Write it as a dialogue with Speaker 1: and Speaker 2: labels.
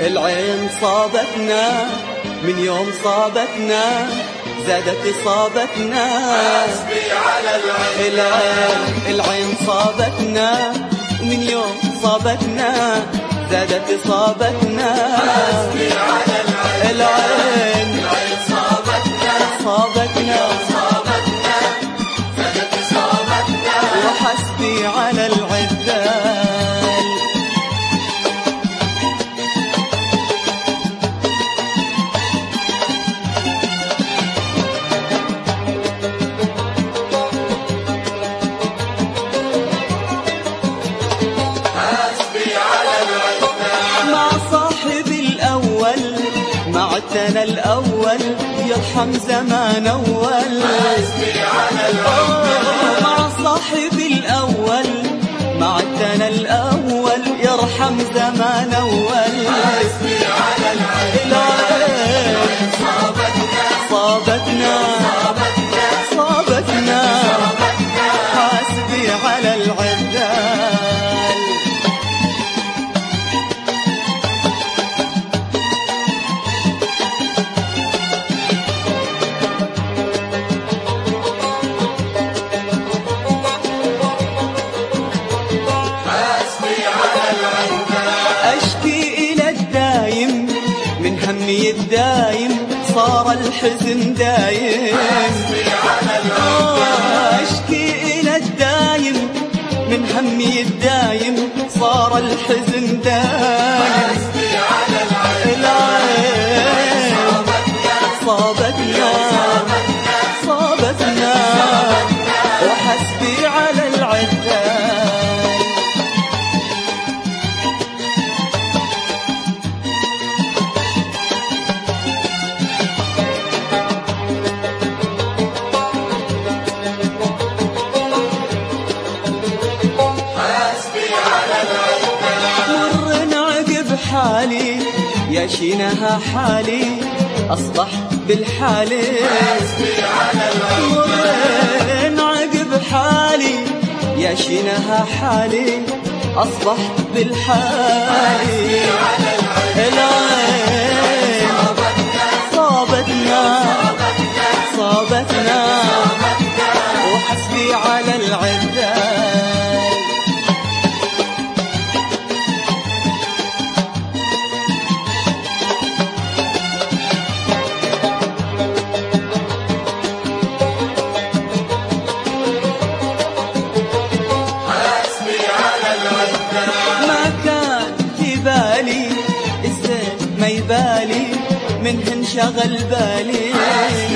Speaker 1: العين صابتنا من يوم صابتنا، زادت إصابتنا.
Speaker 2: حسبي على العين.
Speaker 1: العين صابتنا من يوم صابتنا، زادت إصابتنا.
Speaker 2: حسبي على العين. العين صابتنا
Speaker 1: صابتنا
Speaker 2: زادت إصابتنا.
Speaker 1: وحسبي على العذال. معتنا الأول يرحم زمان أول.
Speaker 2: حسبي على العين.
Speaker 1: مع صاحب الأول معتنا الأول يرحم زمان أول.
Speaker 2: حسبي على العين.
Speaker 1: العين صابتنا حسبي على العذال. همي الدايم صار الحزن دايم. أشكي إلى الدايم من همي الدايم صار الحزن دايم. العين صابتنا وحسبي على العذال. حالي يا شينها حالي أصبح بالحالي. مرين عقب حالي يا شينها حالي أصبح بالحالي. العين صابتنا وحسبي على العذال. ما يبالي منهن شغل بالي.